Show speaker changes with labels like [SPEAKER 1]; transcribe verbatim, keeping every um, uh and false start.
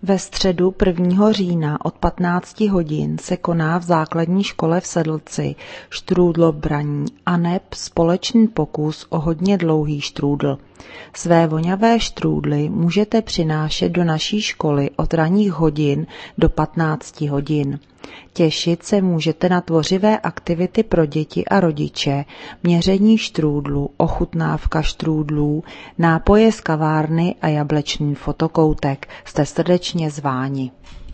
[SPEAKER 1] Ve středu prvního října od patnácti hodin se koná v základní škole v Sedlci štrůdlobraní aneb společný pokus o hodně dlouhý štrůdl. Své voňavé štrůdly můžete přinášet do naší školy od ranních hodin do patnácti hodin. Těšit se můžete na tvořivé aktivity pro děti a rodiče, měření štrůdlu, ochutnávka štrůdlů, nápoje z kavárny a jablečný fotokoutek. Jste srdečně zváni.